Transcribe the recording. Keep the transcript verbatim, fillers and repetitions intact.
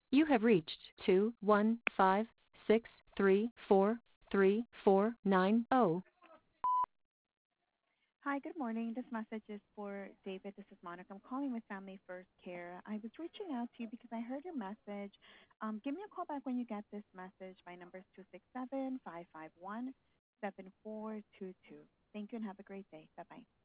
You have reached two one five six three four three four nine zero. Hi, good morning. This message is for David. This is Monica. I'm calling with Family First Care. I was reaching out to you because I heard your message. Um, give me a call back when you get this message. My number is two six seven, five five one, seven four two two. Thank you and have a great day. Bye-bye.